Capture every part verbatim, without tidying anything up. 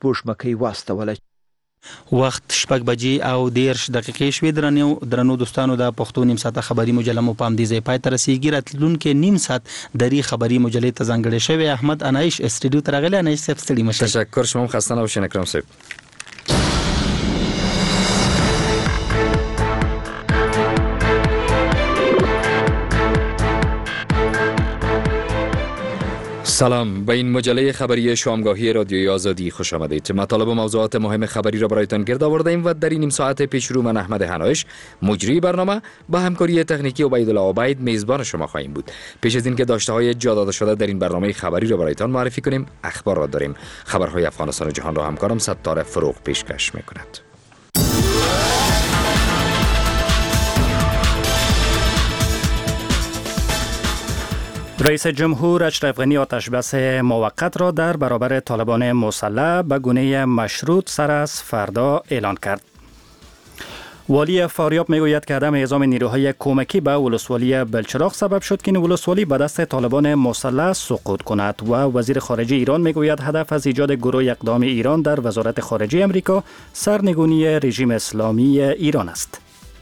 سپوږمکۍ واستوله. وخت شپږ بجې او دیرش دقیقې شوې. درنو درنو دوستانو د پښتو نیم ساعته خبري مجله مو پام دي ځای پای ته رسیږي. راتلونکي نیم ساعت دری خبري مجلې ته ځانګړې شوی. احمد انایش استودیو ته راغلی. انایش صاحب ستړي مشه. تشکر، شما خسته نباشین اکرم صاحب. سلام، به این مجله خبری شامگاهی رادیوی آزادی خوش آمدید. مطالب و موضوعات مهم خبری را برایتان گرد آورده‌ایم و در این نیم ساعت پیش رو من احمد هنایش مجری برنامه با همکاری تکنیکی عبیدالله عبید میزبان شما خواهیم بود. پیش از اینکه داشته های جا داده شده در این برنامه خبری را برایتان معرفی کنیم، اخبار را داریم. خبرهای افغانستان و جهان را همکارم ستاره فروغ پیشکش میکند. رئیس جمهور اشرف غنی آتش بس موقت را در برابر طالبان مسلح به گونه مشروط سر از فردا اعلان کرد. والی فاریاب میگوید که عدم اعزام نیروهای کمکی به ولسوالی بلچراغ سبب شد که این ولسوالی به دست طالبان مسلح سقوط کند و وزیر خارجه ایران میگوید هدف از ایجاد گروه اقدام ایران در وزارت خارجه امریکا سرنگونی رژیم اسلامی ایران است.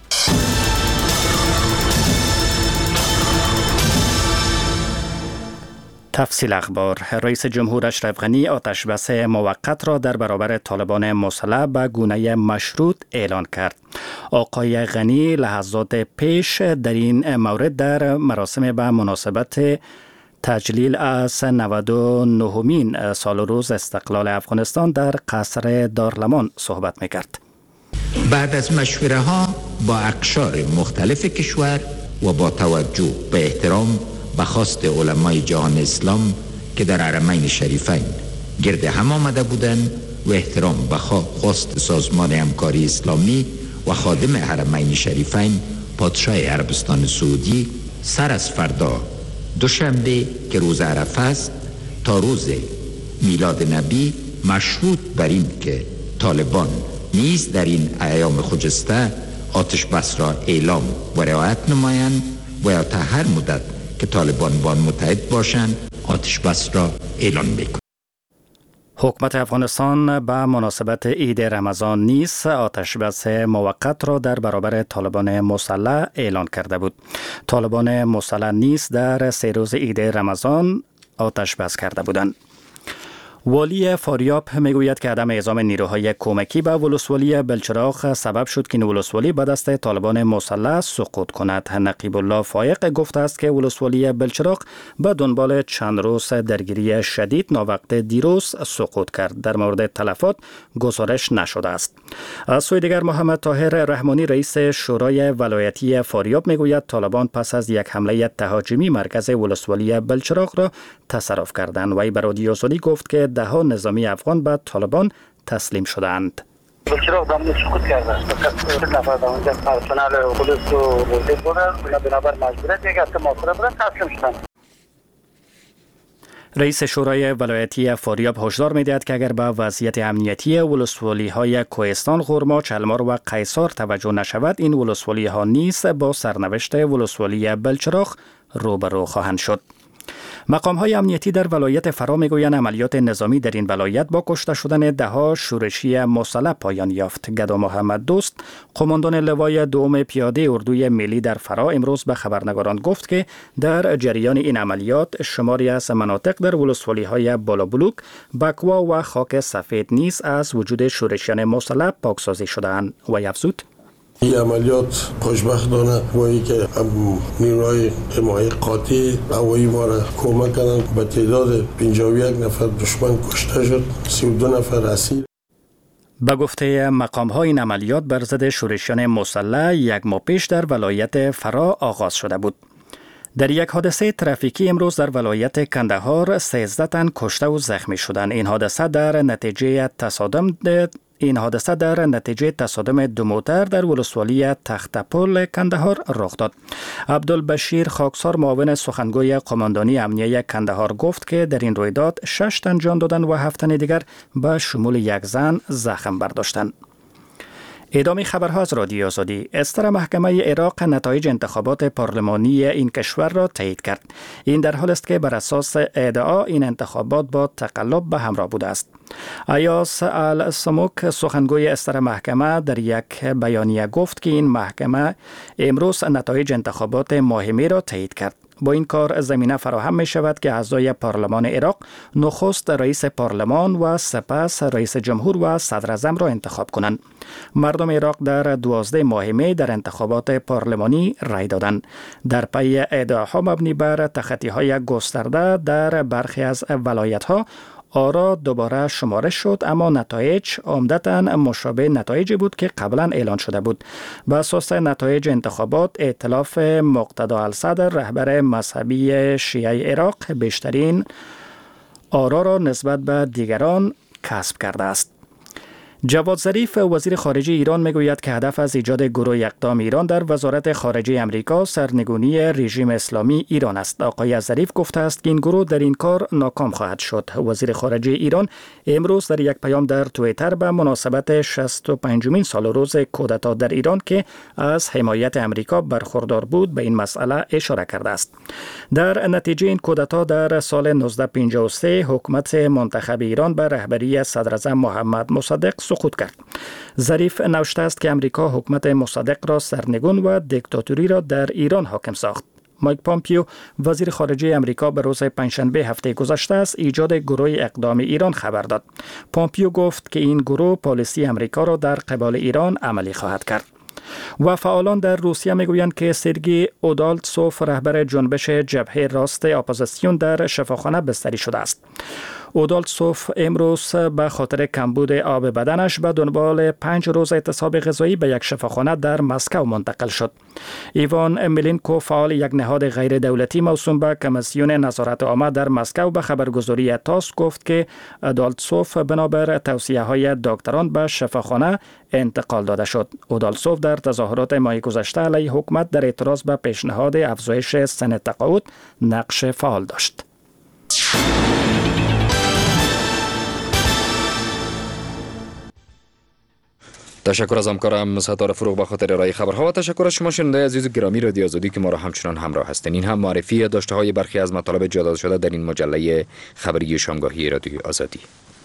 تفصیل اخبار. رئیس جمهور اشرف غنی آتش بس موقت را در برابر طالبان مسلح به گونه مشروط اعلان کرد. آقای غنی لحظات پیش در این مورد در مراسم به مناسبت تجلیل از نود و نهمین سال روز استقلال افغانستان در قصر دارلمان صحبت میکرد. بعد از مشوره ها با اقشار مختلف کشور و با توجه به احترام به خواست علمای جهان اسلام که در حرمین شریفین گرد هم آمده بودند و احترام به خواست سازمان همکاری اسلامی و خادم حرمین شریفین پادشاه عربستان سعودی، سر از فردا دوشنبه که روز عرفه است تا روز میلاد نبی مشروط بر این که طالبان نیز در این ایام خجسته آتش بس را اعلام و رعایت نمایند و یا تا هر مدت که طالبان با آن متحد باشند آتش بس را اعلان می‌کنند. حکومت افغانستان به مناسبت عید رمضان نیز آتش بس موقت را در برابر طالبان مسلح اعلان کرده بود. طالبان مسلح نیز در سه روز عید رمضان آتش بس کرده بودند. والی فاریاب میگوید که عدم اعزام نیروهای کمکی به ولسوالی بلچراغ سبب شد که این ولسوالی به دست طالبان مسلح سقوط کند. نقیب الله فایق گفته است که ولسوالی بلچراغ به دنبال چند روز درگیری شدید ناوقت دیروز سقوط کرد. در مورد تلفات گزارش نشده است. از سوی دیگر محمد طاهر رحمانی رئیس شورای ولایتی فاریاب میگوید طالبان پس از یک حمله تهاجمی مرکز ولسوالی بلچراغ را تصرف کردند. وی به رادیو آزادی گفت که ده ها نظامی افغان به طالبان تسلیم شدند. بلچراغ دامن سقوط کرده است. فقط نفر دامنجا پرسنل پلیس و بودن بودن بنابر مجبوریت یک هفته محاصره بودن تسلیم شدند. رئیس شورای ولایتی فاریاب هشدار می‌دهد که اگر به وضعیت امنیتی ولسوالی‌های کوهستان، خرما، چلمار و قیصار توجه نشود، این ولسوالی‌ها نیز با سرنوشت ولسوالی بلچراغ روبرو خواهند شد. مقام‌های امنیتی در ولایت فرا میگویند عملیات نظامی در این ولایت با کشته شدن ده‌ها شورشی مسلح پایان یافت. گدا محمد دوست، قماندان لوای دوم پیاده اردوی ملی در فرا، امروز به خبرنگاران گفت که در جریان این عملیات شماری از مناطق در ولسوالی‌های بالابلوک، بکوا و خاک سفید نیز از وجود شورشیان مسلح پاکسازی شدند. و افزود این عملیات خوشبختانه وایی که نیروهای حمایت قاطع هوایی ما را کمک کردند. به تعداد پنجاه و یک نفر دشمن کشته شد، سی و دو نفر اسیر. به گفته مقام‌های این عملیات بر ضد شورشیان مسلح یک ماه پیش در ولایت فرا آغاز شده بود. در یک حادثه ترافیکی امروز در ولایت کندهار سیزده تن کشته و زخمی شدند. این حادثه در نتیجه تصادم این حادثه در نتیجه تصادم دو موتر در ولسوالی تختپل کندهار رخ داد. عبدالبشیر خاکسار معاون سخنگوی قماندانی امنیه کندهار گفت که در این رویداد شش تن جان دادند و هفت تن دیگر به شمول یک زن زخم برداشتند. ادامه خبرها از رادیو آزادی. استر محکمه عراق نتایج انتخابات پارلمانی این کشور را تایید کرد. این در حال است که بر اساس ادعا این انتخابات با تقلب به همراه بوده است. ایاس السموک سخنگوی استر محکمه در یک بیانیه گفت که این محکمه امروز نتایج انتخابات مهمی را تایید کرد. با این کار زمینه فراهم می شود که اعضای پارلمان عراق نخست رئیس پارلمان و سپس رئیس جمهور و صدر اعظم را انتخاب کنند. مردم عراق در دوازده ماه می در انتخابات پارلمانی رای دادند. در پی ادعاها مبنی بر تخطی‌های گسترده در برخی از ولایت‌ها آرا دوباره شمارش شد، اما نتایج عمدتاً مشابه نتایجی بود که قبلا اعلان شده بود. به اساس نتایج انتخابات ائتلاف مقتدی الصدر رهبر مذهبی شیعه عراق بیشترین آرا را نسبت به دیگران کسب کرده است. جواد ظریف وزیر خارجه ایران میگوید که هدف از ایجاد گروه اقدام ایران در وزارت خارجه امریکا سرنگونی رژیم اسلامی ایران است. آقای ظریف گفته است که این گروه در این کار ناکام خواهد شد. وزیر خارجه ایران امروز در یک پیام در توییتر به مناسبت شصت و پنجمین سال روز کودتا در ایران که از حمایت امریکا برخوردار بود به این مسئله اشاره کرده است. در نتیجه این کودتا در سال نوزده پنجاه و سه حکومت منتخب ایران به رهبری صدر اعظم محمد مصدق سقوط کرد. ظریف نوشته است که امریکا حکومت مصدق را سرنگون و دیکتاتوری را در ایران حاکم ساخت. مایک پامپیو وزیر خارجه امریکا به روز پنجشنبه هفته گذشته از ایجاد گروه اقدام ایران خبر داد. پامپیو گفت که این گروه پالیسی امریکا را در قبال ایران عملی خواهد کرد. و فعالان در روسیه میگویند که سرگئی اودالتسوف رهبر جنبش جبهه راست اپوزیسیون در شفاخانه بستری شده است. اودالتسوف امروز به خاطر کمبود آب بدنش به دنبال پنج روز اعتصاب غذایی به یک شفاخانه در مسکو منتقل شد. ایوان میلینکو فعال یک نهاد غیر دولتی موسوم به کمیسیون نظارت عامه در مسکو به خبرگزاری تاس گفت که اودالتسوف بنابر توصیه های دکتران به شفاخانه انتقال داده شد. اودالتسوف در تظاهرات ماه گذشته علیه حکومت در اعتراض به پیشنهاد افزایش سن تقاعد نقش فعال داشت. تشکر از همکارم ستاره فروغ به خاطر ارائه خبرها و تشکر از شما شنونده عزیز و گرامی رادیو آزادی که ما را همچنان همراه هستین. این هم معرفی داشته های برخی از مطالب جا داده شده در این مجله خبری شامگاهی رادیو آزادی.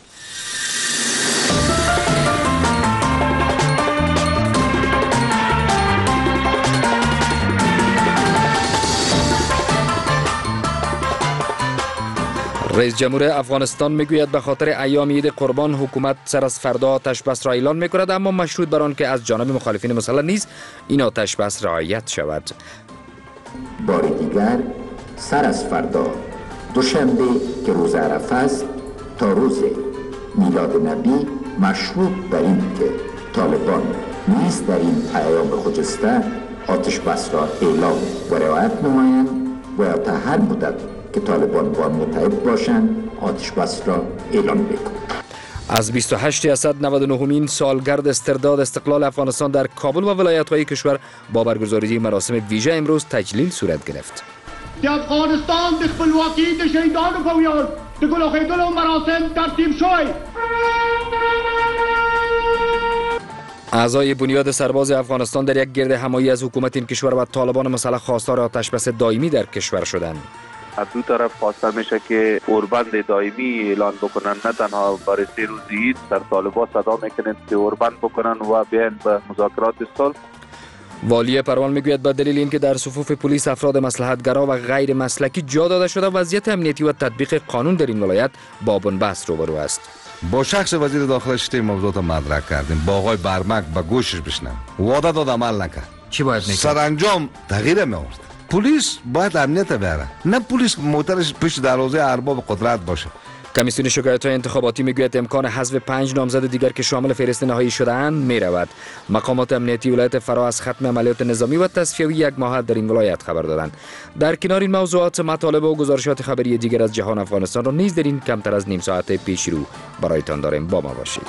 رئیس جمهور افغانستان میگوید به خاطر ایام عید قربان حکومت سر از فردا آتش بس را اعلان میکند، اما مشروط بر آن که از جانب مخالفین مسلح نیز این آتش بس رعایت شود. بار دیگر سر از فردا دوشنبه که روز عرفه است تا روز میلاد نبی مشروط بر این که طالبان نیز در این ایام خجسته آتش بس را اعلام و رعایت نمایند و تا هر مدت که طالبان با متحد باشند آتش بس را اعلام بکنند. از بیست و هشت اسد نود و نهمین سالگرد استرداد استقلال افغانستان در کابل و ولایت‌های کشور با برگزاری مراسم ویژه امروز تجلیل صورت گرفت. د افغانستان د خپلواکۍ د شهیدانو په ویاړ د ګل اخیدلو مراسم ترتیب شوی. اعضای بنیاد سرباز افغانستان در یک گرد همایی از حکومت این کشور و طالبان مسلح خواستار آتش بس دائمی در کشور شدند. از دو طرف خواسته میشه که اوربند دائمی اعلان بکنن، نه تنها برای سه روز عید سر طالبان صدا میکنند که اوربند بکنن و بیان به مذاکرات صلح. والی پروان میگوید به دلیل اینکه در صفوف پلیس افراد مصلحت‌گرا و غیر مسلکی جا داده شده وضعیت امنیتی و تطبیق قانون در این ولایت با بنبست روبرو است. با شخص وزیر داخله شده موضوعات مدرک کردیم، با آقای برمک به گوشش بشنم وعده داد عمل نکرد. چی باید میکرد؟ سرانجام تغییر می‌آورد. پلیس باید امنیت بیاره، نه پلیس موترش پیش دروازه ارباب قدرت باشه. کمیسیون شکایت‌های انتخاباتی میگوید امکان حذف پنج نامزد دیگر که شامل فهرست نهایی شده‌اند میرود. مقامات امنیتی ولایت فرا از ختم عملیات نظامی و تصفیه یک ماه در این ولایت خبر دادند. در کنار این موضوعات مطالب و گزارشات خبری دیگر از جهان افغانستان را نیز در این کمتر از نیم ساعت پیش رو برایتان داریم. با ما باشید.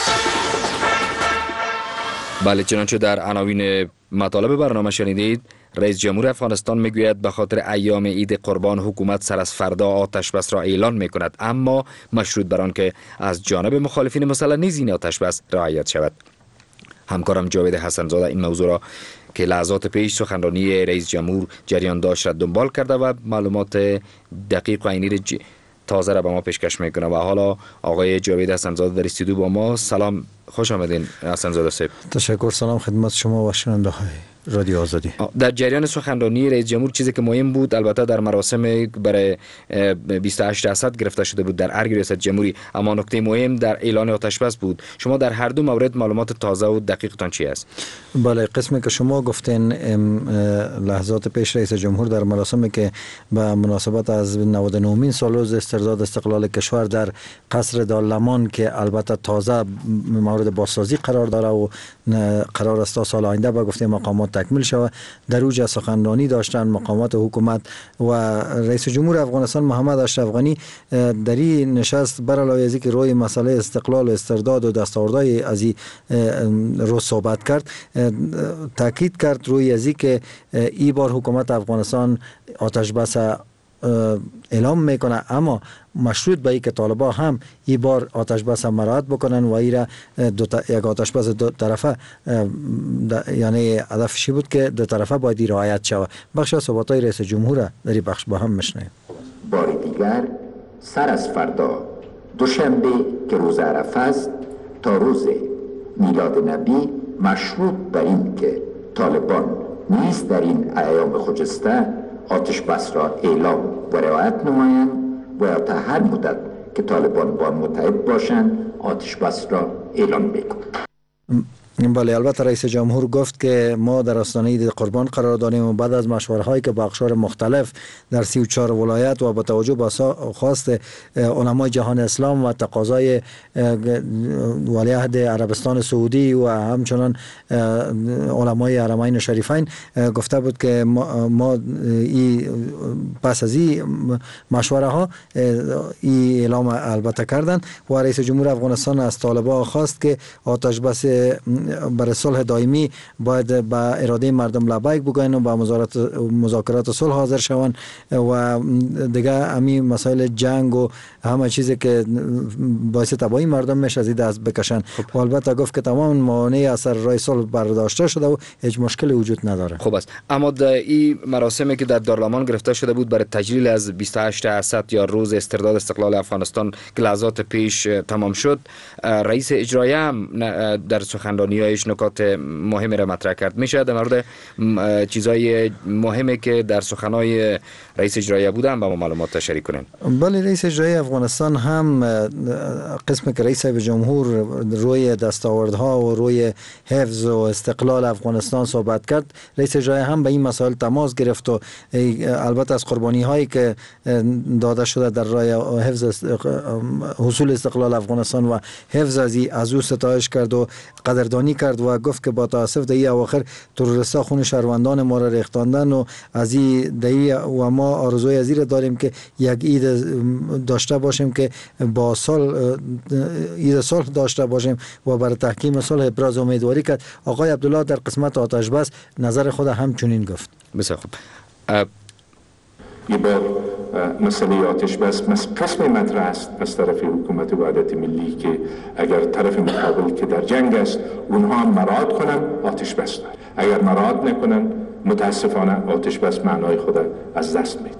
بله، چنانچه در عناوین مطالب برنامه شنیدید، رئیس جمهور افغانستان میگوید به خاطر ایام عید قربان حکومت سر از فردا آتش بس را اعلان میکند، اما مشروط بر آن که از جانب مخالفین مسلح نیز این آتش بس رعایت شود. همکارم جاوید حسن‌زاده این موضوع را که لحظات پیش سخنرانی رئیس جمهور جریان داشت را دنبال کرده و معلومات دقیق و عینی ج... تازه را به ما پیشکش میکنه. و حالا آقای جاوید حسن‌زاده در استودیو با ما. سلام، خوش آمدین حسن‌زاده صاحب. تشکر. سلام خدمت شما و شنونده های رادیو آزادی. در جریان سخنرانی رئیس جمهور چیزی که مهم بود، البته در مراسم برای بیست و هشت اسد گرفته شده بود در ارگ ریاست جمهوری، اما نکته مهم در اعلان آتش بس بود. شما در هر دو مورد معلومات تازه و دقیقتان چی است؟ بله، قسمی که شما گفتین لحظات پیش رئیس جمهور در مراسمی که به مناسبت از نود و نهمین سال روز استرداد استقلال کشور در قصر دارالمان که البته تازه مورد بازسازی قرار داره و قرار است تا سال آینده به گفته مقامات تکمیل شود، در اوج سخنرانی داشتن مقامات حکومت و رئیس جمهور افغانستان محمد اشرف غنی در این نشست بر علاوه از اینکه روی مسئله استقلال و استرداد و دستاوردهای از این رو صحبت کرد، تاکید کرد روی از اینکه این بار حکومت افغانستان آتش بس اعلام میکنه، اما مشروط به اینکه طالبا هم این بار آتش بس مراعات بکنن و ایرا دو تا یک آتش بس دو طرفه، یعنی هدفش بود که دو طرفه باید رعایت شود. بخش از صحبت‌های رئیس جمهور در این بخش با هم میشنویم. بار دیگر سر از فردا دوشنبه که روز عرفه است تا روز میلاد نبی مشروط بر این که طالبان نیز در این ایام خجسته آتش بس را اعلام و رعایت نمایند و تا هر مدت که طالبان با متحد باشند آتش بس را اعلام میکنند. بله، البته رئیس جمهور گفت که ما در آستانه عید قربان قرار داریم و بعد از مشوره‌هایی هایی که با اقشار مختلف در سی و چهار ولایت و با توجه به خواست علمای جهان اسلام و تقاضای ولیعهد عربستان سعودی و همچنان علمای حرمین شریفین گفته بود که ما, ما ای پس از این مشوره ها ای اعلام البته کردن و رئیس جمهور افغانستان از طالبان خواست که آتش بس برای صلح دائمی باید با اراده مردم لبیک بگوین و با مذاکرات صلح حاضر شوند و دیگه همین مسائل جنگ و همه چیزی که باعث تباهی مردم میشه از این دست بکشن. و البته گفت که تمام موانع اثر راه صلح برداشته شده و هیچ مشکلی وجود نداره. خوب است. اما در این مراسمی که در دارالمان گرفته شده بود برای تجلیل از بیست و هشت اسد یا روز استرداد استقلال افغانستان که لحظات پیش تمام شد، رئیس اجرایی هم در سخنرانی‌هایش نکات مهمی را مطرح کرد. میشه در مورد چیزای مهمی که در سخنهای رئیس اجرایی بودن با ما معلومات شریک کنین؟ بله، رئیس اجرایی افغانستان هم قسم که رئیس جمهور روی دستاوردها و روی حفظ و استقلال افغانستان صحبت کرد، رئیس اجرایی هم به این مسائل تماس گرفت و البته از قربانی هایی که داده شده در راه حفظ حصول استقلال افغانستان و حفظ از از او ستایش کرد و قدردانی کرد و گفت که با تاسف در این اواخر تروریستا خون شهروندان ما را ریختاندن و از این در این و ما آرزوی از این داریم که یک عید داشته باشیم که با سال عید صلح داشته باشیم و برای تحکیم صلح ابراز امیدواری کرد. آقای عبدالله در قسمت آتش بس نظر خود همچنین گفت. بسیار خوب. این بار مسئله آتش بس قسم مطرح است از طرف حکومت وحدت ملی که اگر طرف مقابل که در جنگ است اونها هم مراعات کنن آتش بس داره، اگر مراعات نکنن متاسفانه آتش بس معنای خود از دست میده.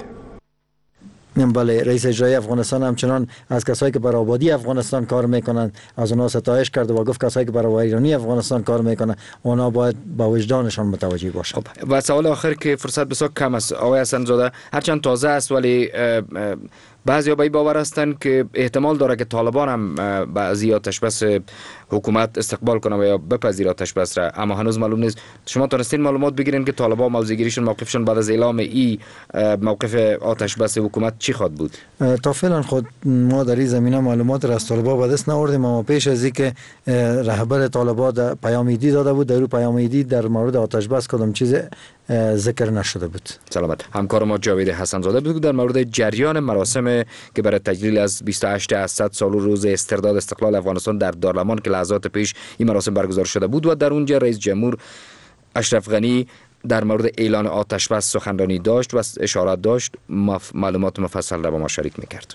بله، رئیس اجرایی افغانستان همچنان از کسایی که برای آبادی افغانستان کار میکنن از اونها ستایش کرد و گفت کسایی که برای ویرانی افغانستان کار میکنن اونها باید با وجدانشان متوجه باشند. و سوال آخر که فرصت بسیار کم است آقای حسن‌زاده، هرچند تازه است ولی بعضی به این باور هستند که احتمال داره که طالبان هم بعضی آتش بس حکومت استقبال کنه و یا بپذیر آتش بس را، اما هنوز معلوم نیست. شما تونستین معلومات بگیرین که طالبان موضع‌گیریشون موقفشون بعد از اعلام این موقف آتش بس حکومت چی خواد بود؟ تا فعلا خود ما در این زمینه معلومات را از طالبان به دست نآوردیم، اما پیش از اینکه رهبر طالبان پیام عیدی داده بود، در اون پیام عیدی در مورد آتش بس کدام چیز ذکر نشده بود. سلامت. همکار ما جاوید حسن‌زاده بود در مورد جریان مراسم که برای تجلیل از بیست و هشت اسد سال روز استرداد استقلال افغانستان در دارالمان که لحظات پیش این مراسم برگزار شده بود و در اونجا رئیس جمهور اشرف غنی در مورد اعلان آتش بس سخنرانی داشت و اشارات داشت، مف... معلومات مفصل را با ما شریک میکرد.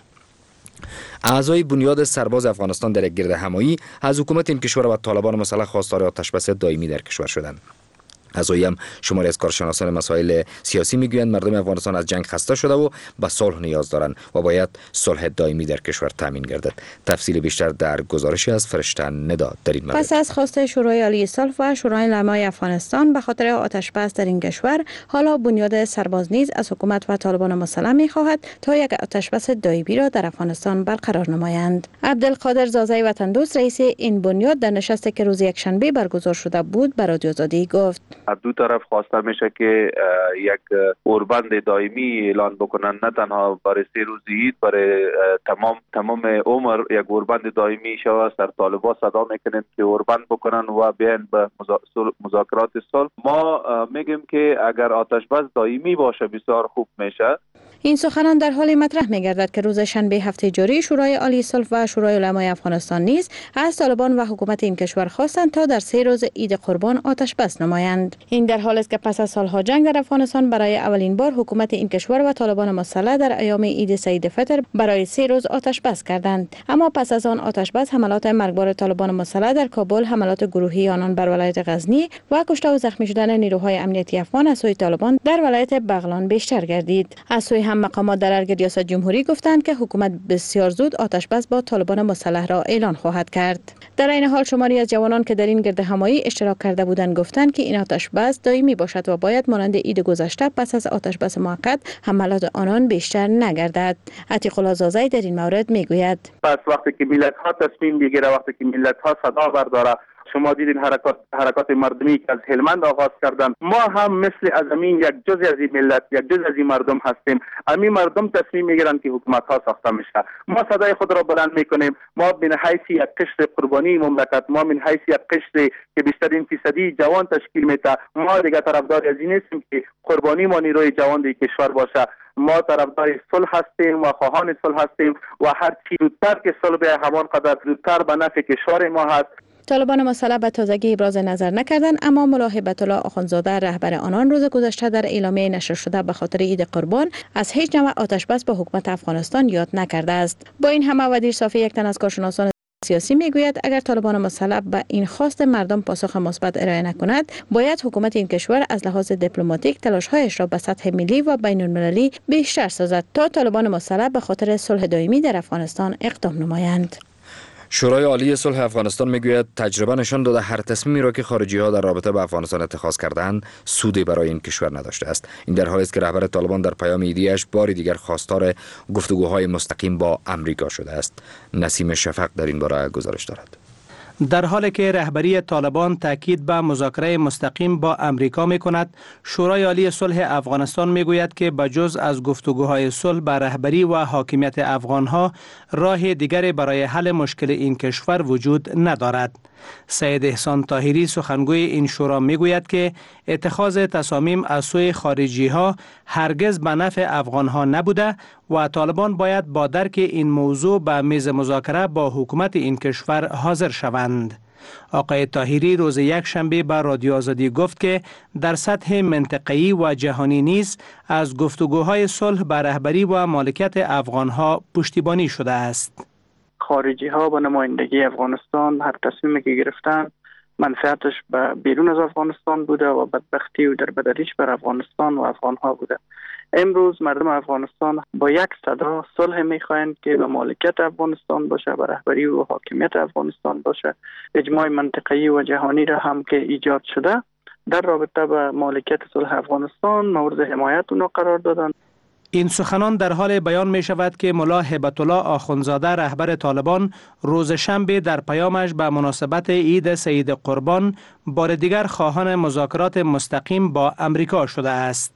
اعضای بنیاد سرباز افغانستان در یک گرد همایی از حکومت این کشور و طالبان مسلح خواستار آتش بس دائمی در کشور شدند. اعضایی هم شماری از کارشناسان مسائل سیاسی میگویند مردم افغانستان از جنگ خسته شده و به صلح نیاز دارند و باید صلح دائمی در کشور تامین گردد. تفصیل بیشتر در گزارشی از فرشته ندا در این مورد. پس از خواست شورای عالی صلح و شورای علمای افغانستان به خاطر آتش بس در این کشور، حالا بنیاد سرباز نیز از حکومت و طالبان مسلح می‌خواهد تا یک آتش بس دائمی را در افغانستان برقرار نمایند. عبدالقادر زازای وطن دوست رئیس این بنیاد در نشستی که روز یکشنبه برگزار شده بود به رادیو آزادی گفت: از دو طرف خواسته میشه که یک اوربند دائمی اعلان بکنن، نه تنها برای سه روز عید، برای تمام تمام عمر یک اوربند دائمی شود. سر طالبان صدا میکنن که اوربند بکنن و بیان به مذاکرات صلح. ما میگیم که اگر آتش بس دائمی باشه بسیار خوب میشه. این سخنان در حال مطرح می‌گردد که روز شنبه هفته جاری شورای عالی صلح و شورای علمای افغانستان نیز از طالبان و حکومت این کشور خواستند تا در سه روز عید قربان آتش بس نمایند. این در حالی است که پس از سالها جنگ در افغانستان برای اولین بار حکومت این کشور و طالبان مسلح در ایام عید سعید فطر برای سه روز آتش بس کردند. اما پس از آن آتش بس حملات مرگبار طالبان مسلح در کابل، حملات گروهی آنان بر ولایت غزنی و کشته و زخمی شدن نیروهای امنیتی افغان از سوی طالبان در ولایت بغلان بیشتر گردید. از سوی هم مقامات در ارگ ریاست جمهوری گفتند که حکومت بسیار زود آتش بس با طالبان مسلح را اعلان خواهد کرد. در این حال شماری از جوانان که در این گرد همایی اشتراک کرده بودند گفتند که این آتش بس دائمی باشد و باید مانند عید گذشته پس از آتش بس موقت حملات آنان بیشتر نگردد. عتیق الله زازای در این مورد میگوید: پس وقتی که ملت ها تصمیم بگیره، وقتی که ملت ها صدا برداره، شما دیدین حرکات حرکات مردمی که از هلمند آغاز کردن، ما هم مثل از امین یک جزء از این ملت، یک جزء از این مردم هستیم. همین مردم تصمیم میگیرن که حکومت ها ساخته میشه. ما صدای خود را بلند میکنیم. ما من حیث یک قشر قربانی مملکت، ما من حیث یک قشر که بیشترین فیصدی جوان تشکیل میده، ما دیگه طرفدار از این نیستیم که قربانی ما نیروی جوان در کشور باشه. ما طرفدار صلح هستیم و خواهان صلح هستیم و هر چی زودتر که صلح به همان قدر زودتر به نفع کشور ما هست. طالبان مسلح به تازگی ابراز نظر نکردند، اما ملا هیبت الله آخوندزاده رهبر آنان روز گذشته در اعلامیه نشر شده به خاطر عید قربان از هیچ نوع آتش بس به حکومت افغانستان یاد نکرده است. با این همه ودیر صافی، یک تن از کارشناسان سیاسی میگوید اگر طالبان مسلح به این خواست مردم پاسخ مثبت ارائه نکند، باید حکومت این کشور از لحاظ دیپلماتیک تلاش‌هایش را به سطح ملی و بین المللی بیشتر سازد تا طالبان مسلح به خاطر صلح دائمی در افغانستان اقدام نمایند. شورای عالی صلح افغانستان میگوید تجربه نشان داده هر تصمیمی را که خارجی ها در رابطه با افغانستان اتخاذ کردند سودی برای این کشور نداشته است. این در حالی است که رهبر طالبان در پیام ایدیش بار دیگر خواستار گفتگوهای مستقیم با امریکا شده است. نسیم شفق در این باره گزارش دارد. در حالی که رهبری طالبان تاکید به مذاکره مستقیم با امریکا می کند، شورای عالی صلح افغانستان می گوید که بجز از گفتگوهای صلح به رهبری و حاکمیت افغانها راه دیگری برای حل مشکل این کشور وجود ندارد. سید احسان طاهری سخنگوی این شورا می گوید که اتخاذ تصامیم از سوی خارجی ها هرگز به نفع افغان ها نبوده و طالبان باید با درک این موضوع به میز مذاکره با حکومت این کشور حاضر شوند. آقای طاهری روز یک شنبه به رادیو آزادی گفت که در سطح منطقه‌ای و جهانی نیز از گفتگوهای صلح به رهبری و مالکیت افغان ها پشتیبانی شده است. خارجی ها با نمایندگی افغانستان هر تصمیمی که گرفتن منفعتش به بیرون از افغانستان بوده و بدبختی و در بدلیش بر افغانستان و افغان ها بوده. امروز مردم افغانستان با یک صدا صلح میخواهند که به مالکیت افغانستان باشه، به رهبری و حاکمیت افغانستان باشه. اجماع منطقه‌ای و جهانی را هم که ایجاد شده در رابطه با مالکیت صلح افغانستان مورد حمایت اونا قرار دادن. این سخنان در حال بیان می شود که ملا هیبت الله آخوندزاده رهبر طالبان روز شنبه در پیامش به مناسبت عید سعید قربان بار دیگر خواهان مذاکرات مستقیم با امریکا شده است.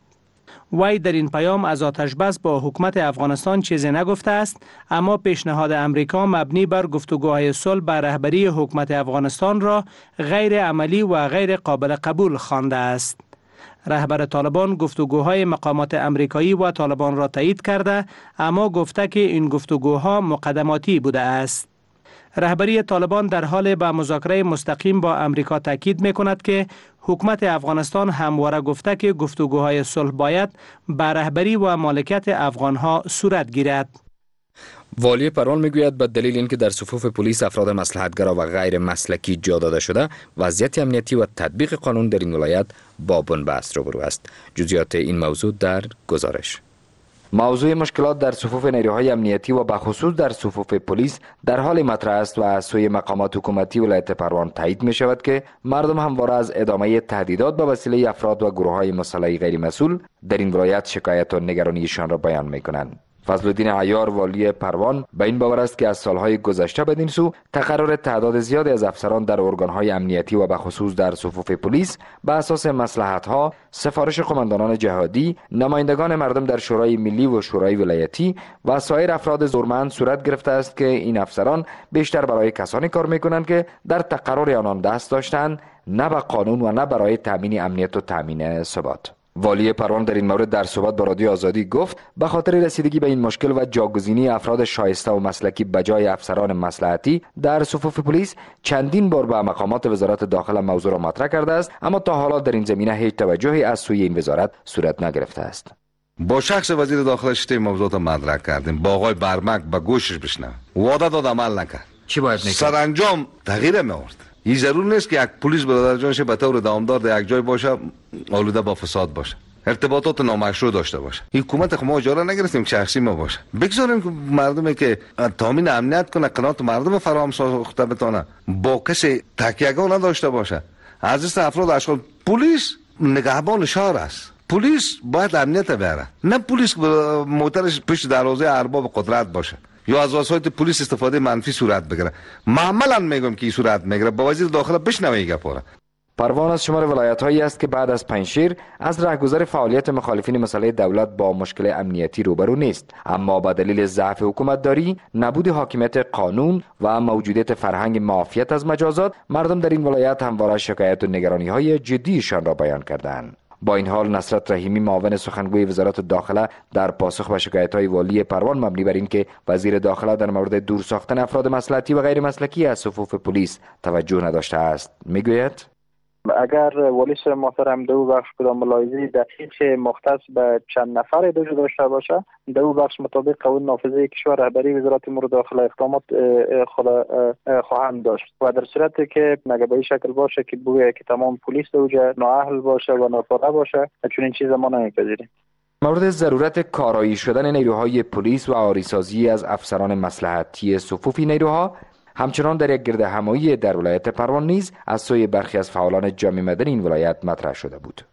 وی در این پیام از آتش بس با حکومت افغانستان چیزی نگفته است، اما پیشنهاد امریکا مبنی بر گفتگوهای صلح به رهبری حکومت افغانستان را غیر عملی و غیر قابل قبول خوانده است. رهبر طالبان گفتگوهای مقامات امریکایی و طالبان را تایید کرده، اما گفته که این گفتگوها مقدماتی بوده است. رهبری طالبان در حال به مذاکره مستقیم با امریکا تاکید می‌کند که حکومت افغانستان همواره گفته که گفتگوهای صلح باید به رهبری و مالکیت افغانها صورت گیرد. والی پروان میگوید به دلیل اینکه در صفوف پلیس افراد مصلحت‌گرا و غیر مسلکی جا داده شده، وضعیت امنیتی و تطبیق قانون در این ولایت با بنبست روبرو است. جزئیات این موضوع در گزارش. موضوع مشکلات در صفوف نیروهای امنیتی و بخصوص در صفوف پلیس در حال مطرح است و از سوی مقامات حکومتی ولایت پروان تایید می شود که مردم همواره از ادامه تهدیدات به وسیله افراد و گروه‌های مسلح غیر مسئول در این ولایت شکایت و نگرانیشان را بیان می کنند. فضل الدین عیار والی پروان به این باور است که از سالهای گذشته بدین سو تقرر تعداد زیادی از افسران در ارگانهای امنیتی و بخصوص در صفوف پلیس به اساس مصلحت‌ها، سفارش قماندانان جهادی، نمایندگان مردم در شورای ملی و شورای ولایتی و سایر افراد زورمند صورت گرفته است که این افسران بیشتر برای کسانی کار می‌کنند که در تقرر آنان دست داشتند، نه به قانون و نه برای تامین امنیت و تامین ثبات. والی پروان در این مورد در صحبت با رادیو آزادی گفت به خاطر رسیدگی به این مشکل و جاگزینی افراد شایسته و مسلکی بجای افسران مصلحتی در صفوف پلیس چندین بار به مقامات وزارت داخل موضوع را مطرح کرده است، اما تا حالا در این زمینه هیچ توجهی از سوی این وزارت صورت نگرفته است. با شخص وزیر داخل شته موضوعات مطرح کردیم، با آقای برمک به گوشش بشنویم، وعده داد عمل نکرد. چی باید نکنه؟ سرانجام تغییر می‌آورد. این ضرور نیست که یک پلیس برادر جانش به طور دامدار در یک جای باشه آلوده با فساد باشه، ارتباطات نامشروع داشته باشه. حکومت خو ما اجاره نگرفتیم شخصی ما باشه. بگذاریم که مردمی که تامین امنیت کنه، قناعت مردم فراهم ساخته بتونه، با کسی تکیه‌گاه نداشته باشه. از این افراد اشغال پلیس نگهبان شهر است. پلیس باید امنیت بیاره، نه پلیس موترش پشت دروازه ارباب قدرت باشه یا از وسایل پلیس استفاده منفی صورت بگیره. معمولا میگم که این صورت میگیره. با وزیر داخله بشنوی گپاره. پروان از شمار ولایت‌هایی است که بعد از پنجشیر از رهگذر فعالیت مخالفین مسئله دولت با مشکل امنیتی روبرو نیست، اما به دلیل ضعف حکومتداری، نبود حاکمیت قانون و موجودیت فرهنگ معافیت از مجازات، مردم در این ولایت همواره شکایت و نگرانی‌های جدیشان را بیان کردند. با این حال نصرت رحیمی معاون سخنگوی وزارت داخله در پاسخ به شکایت‌های والی پروان مبنی بر اینکه وزیر داخله در مورد دور ساختن افراد مصلحتی و غیر مسلکی از صفوف پلیس توجه نداشته است میگوید: اگر والی محترم دو بخش کدام ملاحظه دقیق مختص به چند نفر دو داشته باشه، دو بخش مطابق قانون نافذه کشور رهبری وزارت امور داخله اقدامات خواهند داشت و در صورتی که مگه به این شکل باشه که بویه که تمام پلیس دوجه نااهل باشه و ناکاره باشه، چون این چیز ما نمیپذیریم. مورد ضرورت کارایی شدن نیروهای پلیس و آریسازی از افسران مصلحتی صفوفی نیروها همچنان در یک گرد همایی در ولایت پروان نیز از سوی برخی از فعالان جامعه مدنی این ولایت مطرح شده بود.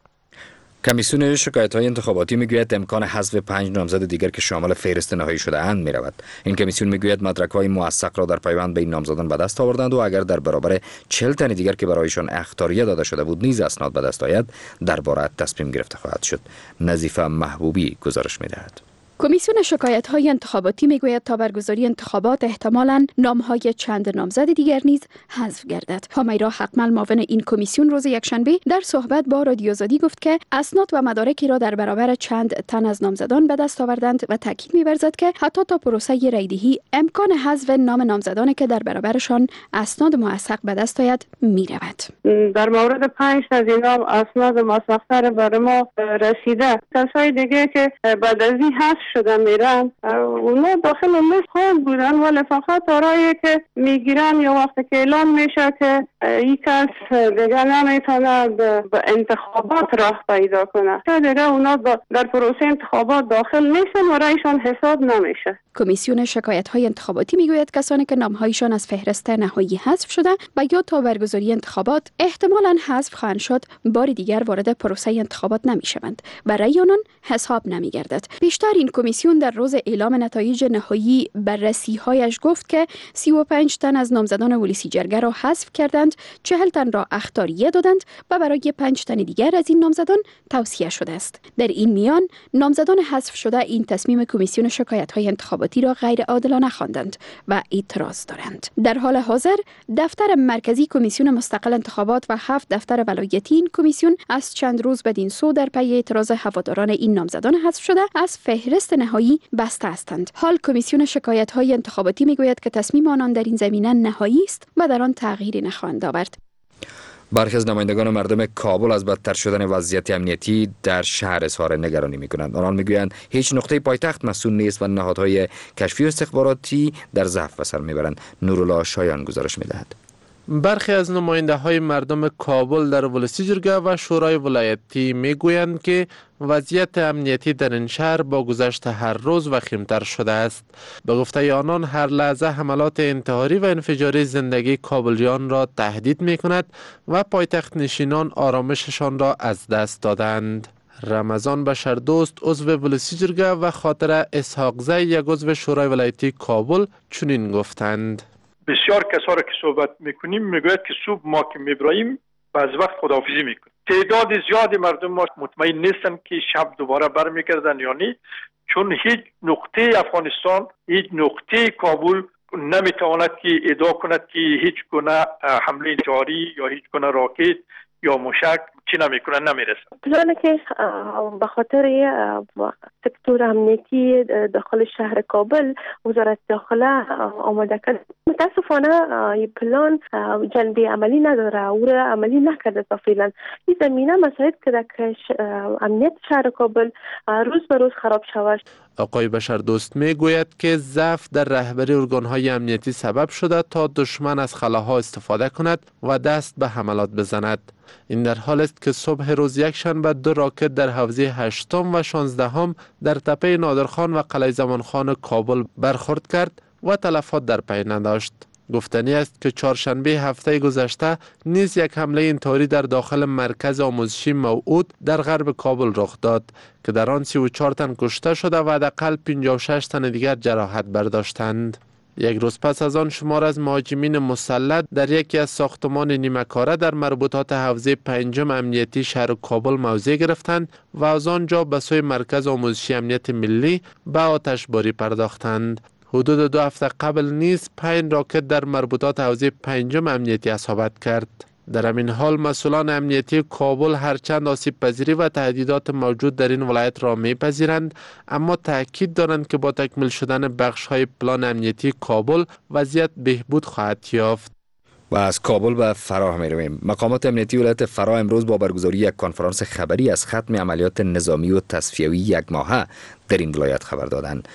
کمیسیون شکایت‌های انتخاباتی میگوید امکان حذف پنج نامزد دیگر که شامل فهرست نهایی شده اند میرود. این کمیسیون میگوید مدرک‌های موثق را در پیوند به این نامزدان به دست آوردند و اگر در برابر چهل تن دیگر که برایشان اخطاریه داده شده بود نیز اسناد به دست آید، درباره تصمیم گرفته خواهد شد. نظیفه محبوبی گزارش می‌دهد. کمیسیون شکایت‌های انتخاباتی میگوید تا برگزاری انتخابات احتمالاً نام‌های چند نامزد دیگر نیز حذف گردد. همیرا حقمل معاون این کمیسیون روز یکشنبه در صحبت با رادیو آزادی گفت که اسناد و مدارکی را در برابر چند تن از نامزدان به دست آوردند و تاکید می‌ورزد که حتی تا پروسه رایدهی امکان حذف نام نامزدانی که در برابرشان اسناد موثق به دست آید می‌رود. در مورد پنج از اینا اسناد موثق‌تر بر ما رسیده. کسای دیگه که بعد از این حذف شده میرن اونا داخل لیست خود بودن ولی فقط آرایی که میگیرن یا وقتی که اعلام میشه که یک کس دیگه نمیتونه به انتخابات راه پیدا کنه که دیگه اونا در پروسه انتخابات داخل نیستن و رایشان حساب نمیشه. کمیسیون شکایت‌های انتخاباتی میگوید کسانی که نام‌هایشان از فهرست نهایی حذف شده و یا تا برگزاری انتخابات احتمالاً حذف خواهند شد، بار دیگر وارد پروسه انتخابات نمی‌شوند و رأی آنان حساب نمی‌گردد. بیشتر این کمیسیون در روز اعلام نتایج نهایی بررسی‌هایش گفت که سی و پنج تن از نامزدان ولسی جرگه را حذف کردند، چهل تن را اخطاریه دادند و برای پنج تن دیگر از این نامزدان توصیه شده است. در این میان نامزدان حذف شده این تصمیم کمیسیون شکایت‌های انتخاباتی را غیر عادلانه خواندند و اعتراض دارند. در حال حاضر دفتر مرکزی کمیسیون مستقل انتخابات و هفت دفتر ولایتی این کمیسیون از چند روز بدین سو در پی اعتراض هواداران این نامزدان حذف شده از فهرست فهرست نهایی بسته هستند. حال کمیسیون شکایت‌های انتخاباتی میگوید که تصمیم آنان در این زمینه نهایی است و در آن تغییری نخواهند آورد. برخی از نمایندگان مردم کابل از بدتر شدن وضعیت امنیتی در شهر اظهار نگرانی می‌کنند. آنان می‌گویند هیچ نقطه پایتخت مسئول نیست و نهادهای کشفی و استخباراتی در ضعف به سر می‌برند. نورالله شایان گزارش می‌دهد. برخی از نماینده های مردم کابل در ولسی جرگه و شورای ولایتی می گویند که وضعیت امنیتی در این شهر با گذشت هر روز وخیمتر شده است. به گفته آنان هر لحظه حملات انتحاری و انفجاری زندگی کابلیان را تهدید می کند و پایتخت نشینان آرامششان را از دست دادند. رمضان بشردوست عضو ولسی جرگه و خاطر اسحاق زی یک عضو شورای ولایتی کابل چنین گفتند: بسیار کسا را که صحبت میکنیم میگوید که صبح ما که میبراییم بعض وقت خداحافظی میکنیم. تعداد زیادی مردم ما مطمئن نیستن که شب دوباره برمیگردن یا نه، چون هیچ نقطه افغانستان، هیچ نقطه کابل نمیتواند که ادعا کند که هیچ گونه حمله انتحاری یا هیچ گونه راکت یا موشک چی نمیکنن نمیرسن. پلانه که به خاطر سکتور امنیتی داخل شهر کابل وزارت داخله آماده کرد. متاسفانه این پلان جنبه عملی نداره، او را عملی نکرده تا فعلا. این زمینه مساعد کرده که امنیت شهر کابل روز به روز خراب شود. آقای بشردوست می گوید که ضعف در رهبری ارگانهای امنیتی سبب شده تا دشمن از خلاها استفاده کند و دست به حملات بزند. این در حال است که صبح روز یک شنبه دو راکت در حوزه هشتم و شانزدهم در تپه نادرخان و قلعه زمانخان کابل برخورد کرد و تلفات در پی نداشت. گفتنی است که چهارشنبه هفته گذشته نیز یک حمله انتحاری در داخل مرکز آموزشی موعود در غرب کابل رخ داد که در آن سی و چهار تن کشته شده و حداقل پنجاه و شش تن دیگر جراحت برداشتند. یک روز پس از آن شمار از مهاجمین مسلح در یکی از ساختمان نیمه‌کاره در مربوطات حوزه پنجم امنیتی شهر کابل موضع گرفتند و از آنجا به سوی مرکز آموزشی امنیت ملی به آتشباری پرداختند. حدود دو هفته قبل نیز پنج راکت در مربوطات حوزه پنجم امنیتی اصابت کرد. در همین حال مسئولان امنیتی کابل هرچند آسیب پذیری و تهدیدات موجود در این ولایت را میپذیرند، اما تاکید دارند که با تکمیل شدن بخش های پلان امنیتی کابل وضعیت بهبود خواهد یافت. و از کابل به فراه می رویم. مقامات امنیتی ولایت فراه امروز با برگزاری یک کنفرانس خبری از ختم عملیات نظامی و تصفیوی یک ماهه در این ولایت خبر دادند.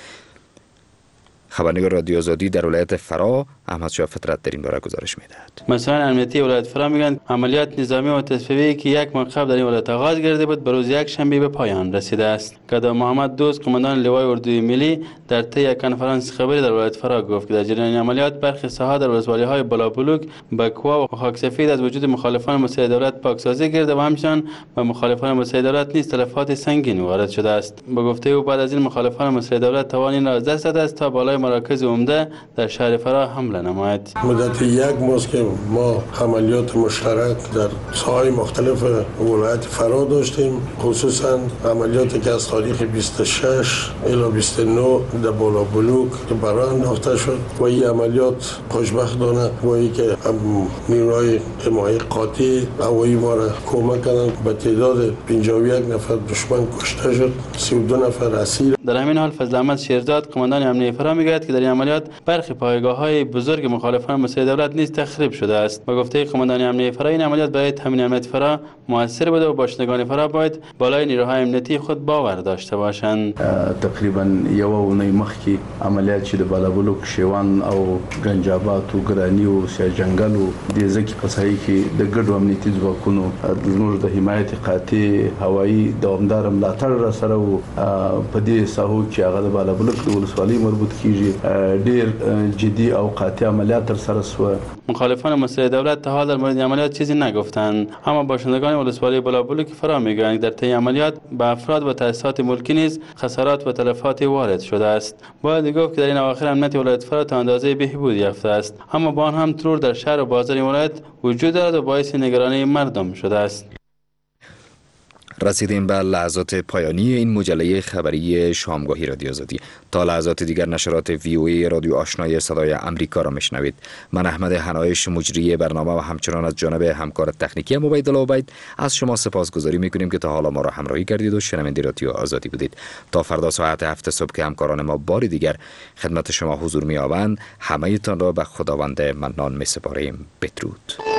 خبرنگار رادیو آزادی در ولایت فراه احمد شاه فطرت در این باره گزارش میدهد. مسئولان امنیتی ولایت فراه میگن عملیات نظامی و تصفیه‌ای که یک ماه قبل در این ولایت آغاز گردیده بود به روز یک شنبه به پایان رسیده است. قدام محمد دوست قماندان لوای اردوی ملی در طی یک کنفرانس خبری در ولایت فراه گفت که در جریان عملیات برخی ساحات در ولسوالی‌های بلابلوک، بکوا و خاکسفید از وجود مخالفان مسلح دولت پاکسازی کرده و همچنین به مخالفان مسلح دولت نیز تلفات سنگین وارد شده است. به گفته او بعد از این مخالفان مسلح دولت توان این را از دست داده است تا بالای مراکز عمده در شهر فراه حمله نماید. مدت یک ماه که ما عملیات مشترک در ساحات مختلف ولایت فراه داشتیم، خصوصا عملیاتی که از تاریخ بیست و شش الی بیست و نه در بلابلوک که برای انداخته شد و این عملیات خوشبختانه با اینکه نیروهای حمایت قاطع هوایی ما را کمک کردند به تعداد پنجاه و یک نفر دشمن کشته شد، سی و دو نفر اسیر. در همین حال فضل احمد شیرزاد قماندان امنیتی فراه میگوید که در این عملیات برخی پایگاه‌های بزرگ مخالفان مسلح دولت نیز تخریب شده است. با گفته قماندان امنیتی فراه این عملیات برای تامین امنیت فراه موثر بوده و باشندگان فراه باید بالای نیروهای امنیتی خود باور داشته باشند. تقریبا یو اونۍ مخکې عملیات چې د بالابلوک، شیوان او گنجابات او ګراني او سیاجنګل او د ځکه په ځای کې د ګډو امنیتي ځواکونو زموږ د حمایت قاطع هوایي دوامدار ملاتړ را سره او په دې ساحو کې هغه د بالابلوک د ولسوالۍ مربوط کیږي ډیر جدي او قاطع عملیات تر سره شو. مخالفان مسلح دولت تا حال در مورد عملیات چیزی نگفتند، اما باشندگان ولسوالی بلابلوک فراه میگویند در طی عملیات به افراد و تأسیسات ملکی نیز خسارات و تلفات وارد شده است. باید گفت که در این اواخر امنیت ولایت فراه تا اندازه بهبود یافته است، اما با آن هم ترور در شهر و بازار این ولایت وجود دارد و باعث نگرانی مردم شده است. رسیدیم به لحظات پایانی این مجله خبری شامگاهی رادیو آزادی. تا لحظات دیگر نشرات وی او ای رادیو آشنای صدای امریکا را میشنوید. من احمد حنایش مجری برنامه و همچنان از جانب همکار تکنیکی عبیدالله عبید از شما سپاسگزاری میکنیم که تا حالا ما را همراهی کردید و شنونده رادیو آزادی بودید. تا فردا ساعت هفت صبح که همکاران ما بار دیگر خدمت شما حضور می‌یابند، همه تان را به خداوند منان می‌سپاریم. بدرود.